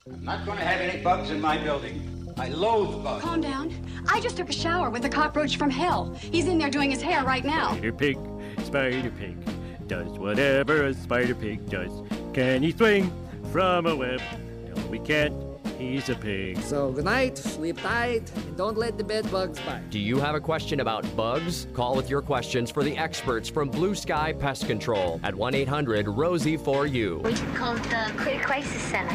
I'm not going to have any bugs in my building. I loathe bugs. Calm down. I just took a shower with a cockroach from hell. He's in there doing his hair right now. Spider pig, does whatever a spider pig does. Can he swing from a web? No, we can't. He's a pig. So good night, sleep tight, and don't let the bed bugs bite. Do you have a question about bugs? Call with your questions for the experts from Blue Sky Pest Control at 1-800-ROSIE-4U. We should call the Quick Crisis Center.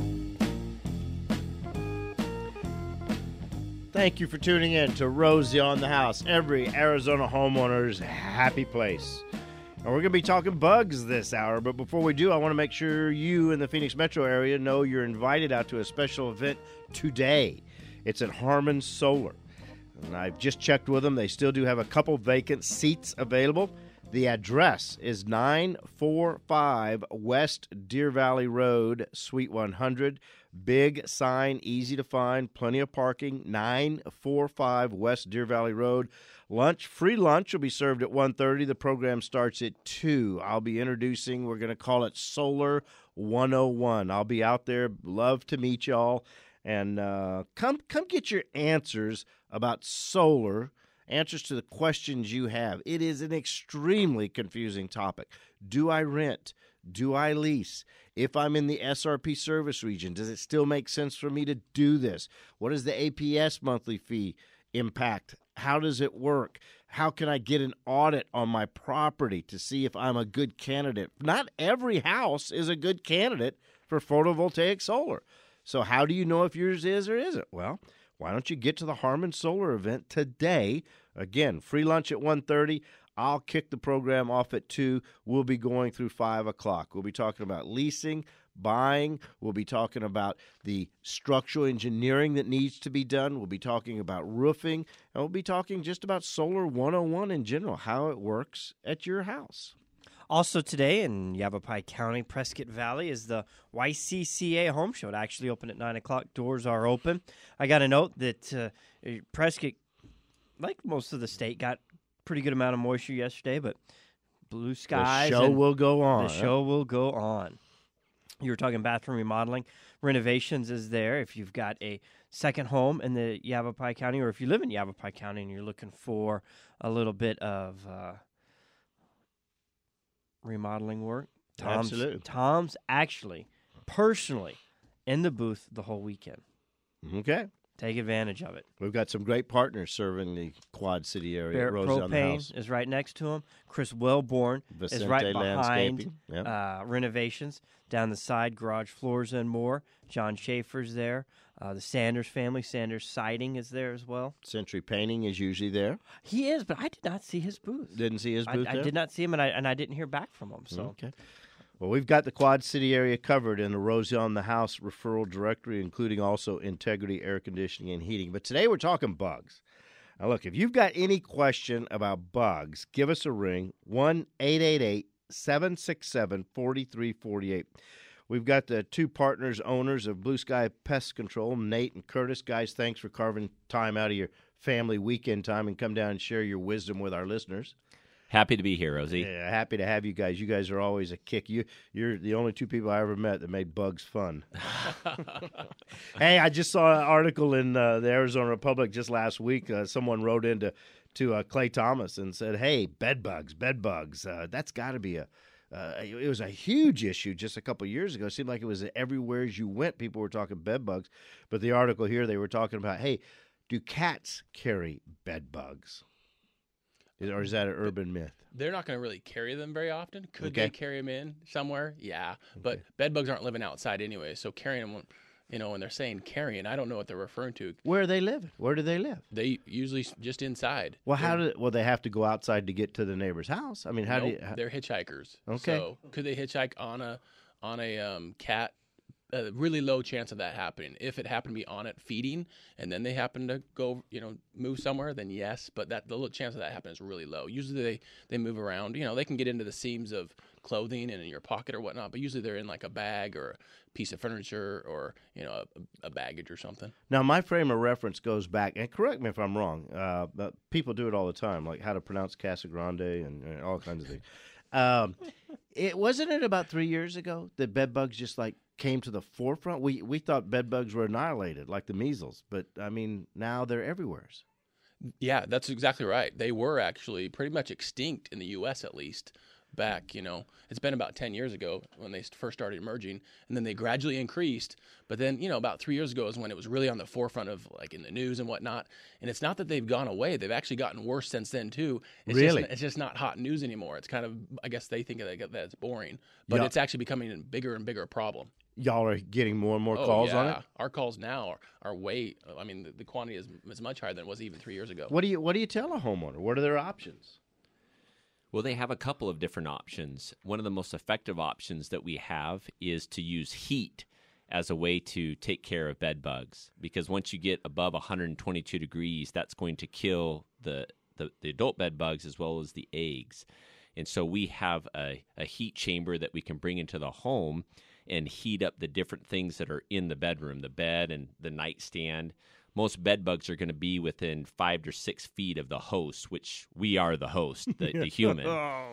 Thank you for tuning in to Rosie on the House, every Arizona homeowner's happy place. And we're going to be talking bugs this hour, but before we do, I want to make sure you in the Phoenix metro area know you're invited out to a special event today. It's at Harmon Solar. And I've just checked with them. They still do have a couple vacant seats available. The address is 945 West Deer Valley Road, Suite 100. Big sign, easy to find, plenty of parking, 945 West Deer Valley Road. Free lunch will be served at 1:30. The program starts at 2. I'll be introducing, we're going to call it Solar 101. I'll be out there, love to meet y'all. And come get your answers about solar, answers to the questions you have. It is an extremely confusing topic. Do I rent? Do I lease? If I'm in the SRP service region, does it still make sense for me to do this? What is the APS monthly fee impact? How does it work? How can I get an audit on my property to see if I'm a good candidate? Not every house is a good candidate for photovoltaic solar. So how do you know if yours is or isn't? Well, why don't you get to the Harmon Solar event today? Again, free lunch at 1:30. I'll kick the program off at 2. We'll be going through 5 o'clock. We'll be talking about leasing, buying. We'll be talking about the structural engineering that needs to be done. We'll be talking about roofing. And we'll be talking just about Solar 101 in general, how it works at your house. Also today in Yavapai County, Prescott Valley, is the YCCA Home Show. It actually opened at 9 o'clock. Doors are open. I got a note that Prescott, like most of the state, got pretty good amount of moisture yesterday, but blue skies. The show will go on. The show will go on. You were talking bathroom remodeling. Renovations is there if you've got a second home in the Yavapai County, or if you live in Yavapai County and you're looking for a little bit of remodeling work. Tom's actually personally in the booth the whole weekend. Okay. Take advantage of it. We've got some great partners serving the Quad City area. Barrett Rosie on the House Propane is right next to him. Chris Wellborn is right behind Yep. Renovations. Down the side, garage floors and more. John Schaefer's there. The Sanders family, Sanders Siding is there as well. Century Painting is usually there. He is, but I did not see his booth. Didn't see his booth I there? did not see him, and I didn't hear back from him. So. Okay. Well, we've got the Quad City area covered in the Rosie on the House referral directory, including also Integrity Air Conditioning and Heating. But today we're talking bugs. Now, look, if you've got any question about bugs, give us a ring, 1-888-767-4348. We've got the two partners, owners of Blue Sky Pest Control, Nate and Curtis. Guys, thanks for carving time out of your family weekend time and come down and share your wisdom with our listeners. Happy to be here, Rosie. Yeah, happy to have you guys. You guys are always a kick. You're the only two people I ever met that made bugs fun. Hey, I just saw an article in the Arizona Republic just last week. Someone wrote into Clay Thomas and said, "Hey, bed bugs. That's got to be it was a huge issue just a couple of years ago. It seemed like it was everywhere as you went. People were talking bed bugs. But the article here, they were talking about, hey, do cats carry bed bugs? Or is that an urban myth? They're not going to really carry them very often. Could they carry them in somewhere? Yeah. But bed bugs aren't living outside anyway, so carrying them, when they're saying carrying, I don't know what they're referring to. Where are they living? Where do they live? They usually just inside. Well, they have to go outside to get to the neighbor's house? I mean, they're hitchhikers. Okay. So could they hitchhike on a cat? A really low chance of that happening. If it happened to be on it feeding, and then they happen to go, move somewhere, then yes. But the little chance of that happening is really low. Usually they move around. They can get into the seams of clothing and in your pocket or whatnot. But usually they're in like a bag or a piece of furniture or a baggage or something. Now my frame of reference goes back, and correct me if I'm wrong. But people do it all the time, like how to pronounce Casa Grande and all kinds of things. It wasn't it about 3 years ago that bed bugs just like came to the forefront? We thought bed bugs were annihilated, like the measles, but I mean now they're everywhere. Yeah, that's exactly right. They were actually pretty much extinct in the U.S. at least back, it's been about 10 years ago when they first started emerging, and then they gradually increased. But then, about 3 years ago is when it was really on the forefront of like in the news and whatnot. And it's not that they've gone away. They've actually gotten worse since then too. It's just not hot news anymore. It's kind of, I guess they think that it's boring, but it's actually becoming a bigger and bigger problem. Y'all are getting more and more calls on it? Our calls now are way, I mean, the quantity is much higher than it was even 3 years ago. What do you tell a homeowner? What are their options? Well, they have a couple of different options. One of the most effective options that we have is to use heat as a way to take care of bed bugs, because once you get above 122 degrees, that's going to kill the adult bed bugs as well as the eggs. And so we have a heat chamber that we can bring into the home and heat up the different things that are in the bedroom, the bed and the nightstand. Most bed bugs are going to be within 5 to 6 feet of the host, which we are the host, the human.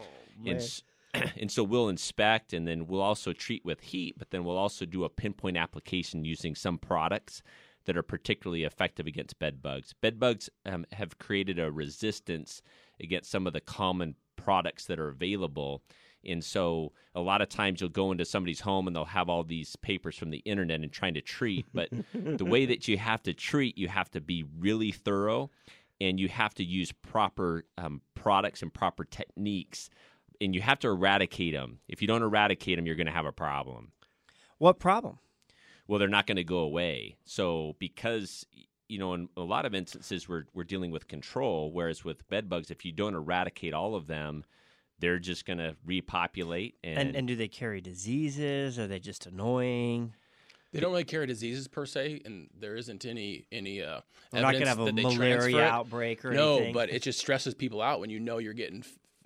And so we'll inspect, and then we'll also treat with heat, but then we'll also do a pinpoint application using some products that are particularly effective against bed bugs. Bed bugs have created a resistance against some of the common products that are available. And so a lot of times you'll go into somebody's home and they'll have all these papers from the internet and trying to treat. But the way that you have to treat, you have to be really thorough, and you have to use proper products and proper techniques, and you have to eradicate them. If you don't eradicate them, you're going to have a problem. What problem? Well, they're not going to go away. So because, in a lot of instances we're dealing with control, whereas with bed bugs, if you don't eradicate all of them, they're just going to repopulate. And do they carry diseases? Are they just annoying? They don't really carry diseases per se, and there isn't any evidence We're not going to have a malaria outbreak or anything. No, but it just stresses people out when you're getting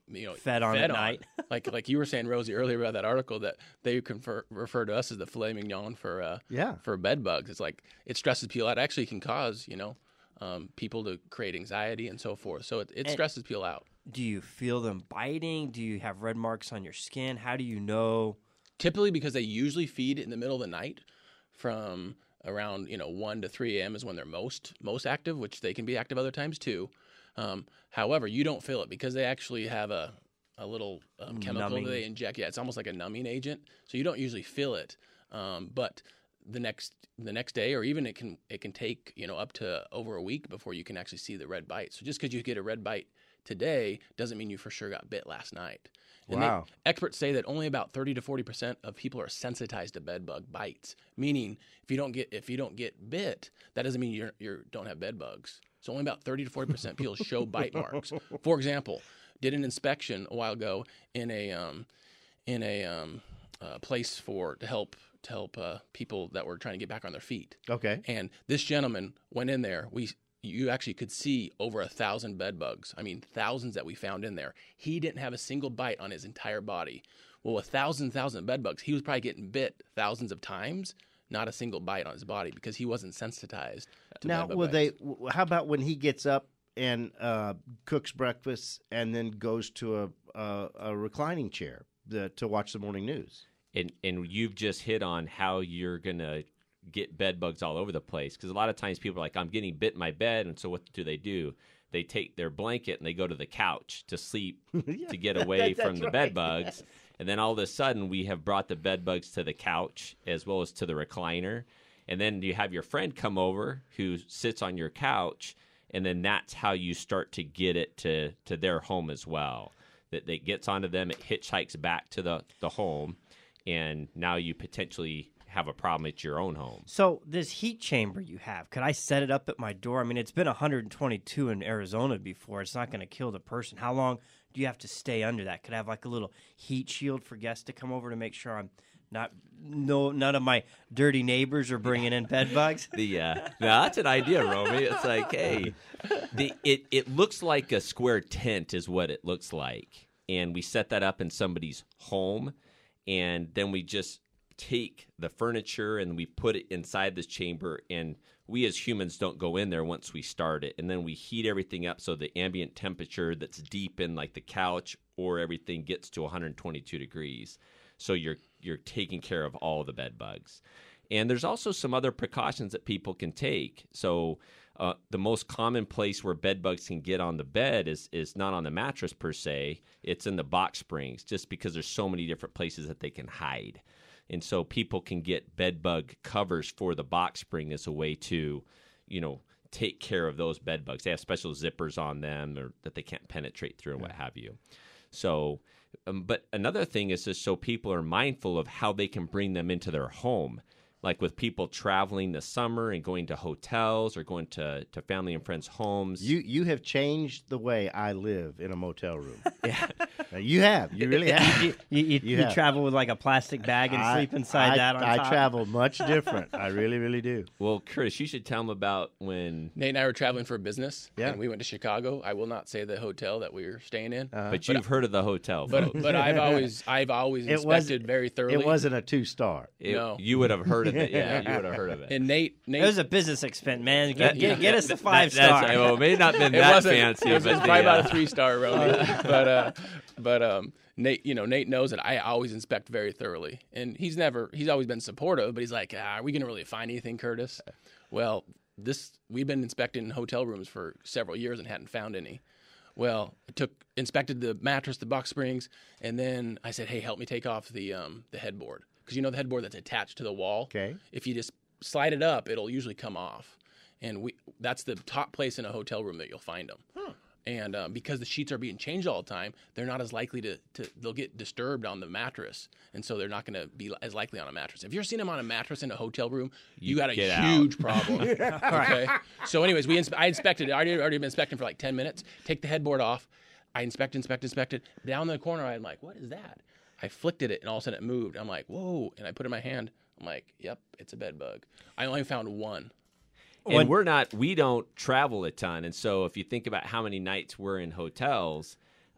fed on at night. like you were saying, Rosie, earlier about that article that they refer to us as the filet mignon for bed bugs. It's like it stresses people out. It actually can cause people to create anxiety and so forth. So it stresses people out. Do you feel them biting? Do you have red marks on your skin? How do you know? Typically, because they usually feed in the middle of the night from around 1 to 3 a.m. is when they're most active, which they can be active other times too. However, you don't feel it because they actually have a little chemical that they inject. Yeah, it's almost like a numbing agent, so you don't usually feel it. But the next day, or even it can take up to over a week before you can actually see the red bite. So just because you get a red bite today doesn't mean you for sure got bit last night. And wow. Experts say that only about 30 to 40% of people are sensitized to bed bug bites. Meaning, if you don't get bit, that doesn't mean you don't have bed bugs. So only about 30 to 40% people show bite marks. For example, did an inspection a while ago in a place to help people that were trying to get back on their feet. Okay. And this gentleman went in there. You actually could see over 1,000 bed bugs. I mean, thousands that we found in there. He didn't have a single bite on his entire body. Well, 1,000 bed bugs, he was probably getting bit thousands of times, not a single bite on his body because he wasn't sensitized to now, bed bug bites. How about when he gets up and cooks breakfast and then goes to a reclining chair to watch the morning news? And you've just hit on how you're going to get bed bugs all over the place, because a lot of times people are like, I'm getting bit in my bed, and so what do? They take their blanket and they go to the couch to sleep to get away from the bed bugs, and then all of a sudden we have brought the bed bugs to the couch as well as to the recliner, and then you have your friend come over who sits on your couch, and then that's how you start to get it to their home as well. That gets onto them, it hitchhikes back to the home, and now you potentially have a problem at your own home. So this heat chamber you have, could I set it up at my door? I mean, it's been 122 in Arizona before. It's not going to kill the person. How long do you have to stay under that? Could I have like a little heat shield for guests to come over to make sure none of my dirty neighbors are bringing in bed bugs? No, that's an idea, Romy. It's like, hey, it looks like a square tent is what it looks like. And we set that up in somebody's home, and then we just take the furniture and we put it inside this chamber, and we as humans don't go in there once we start it, and then we heat everything up so the ambient temperature that's deep in like the couch or everything gets to 122 degrees. So you're taking care of all the bed bugs. And there's also some other precautions that people can take. So the most common place where bed bugs can get on the bed is not on the mattress per se. It's in the box springs, just because there's so many different places that they can hide. And so people can get bed bug covers for the box spring as a way to, take care of those bed bugs. They have special zippers on them or that they can't penetrate through and what have you. So, but another thing is just so people are mindful of how they can bring them into their home. Like with people traveling this summer and going to hotels or going to family and friends' homes. You have changed the way I live in a motel room. Yeah, you have. You really have. You travel with like a plastic bag and sleep inside that on top? I travel much different. I really, really do. Well, Curtis, you should tell them about when Nate and I were traveling for business. Yeah. And we went to Chicago. I will not say the hotel that we were staying in. But you've heard of the hotel, folks. But I've always inspected very thoroughly. It wasn't a 2-star. No. You would have heard of it. Yeah, you would have heard of it. And Nate it was a business expense, man. Get us the 5-star. Well, it may not have been that fancy. It was probably about a 3-star road. But Nate, Nate knows that I always inspect very thoroughly, and he's always been supportive. But he's like, "Are we going to really find anything, Curtis?" Well, we've been inspecting hotel rooms for several years and hadn't found any. Well, I inspected the mattress, the box springs, and then I said, "Hey, help me take off the headboard." Because the headboard that's attached to the wall, okay. If you just slide it up, it'll usually come off. And that's the top place in a hotel room that you'll find them. Huh. And because the sheets are being changed all the time, they're not as likely they'll get disturbed on the mattress. And so they're not going to be as likely on a mattress. If you're seeing them on a mattress in a hotel room, you got a huge problem. Okay. So anyways, I inspected it. I already been inspecting for like 10 minutes. Take the headboard off. I inspected. Down in the corner, I'm like, what is that? I flicked at it, and all of a sudden it moved. I'm like, whoa. And I put it in my hand. I'm like, yep, it's a bed bug. I only found one. And we don't travel a ton. And so if you think about how many nights we're in hotels,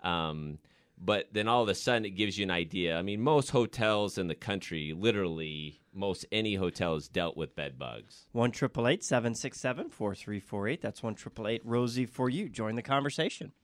but then all of a sudden it gives you an idea. I mean, most hotels in the country, literally most any hotel has dealt with bed bugs. 1-888-767-4348. That's 1-888-ROSIE for you. Join the conversation.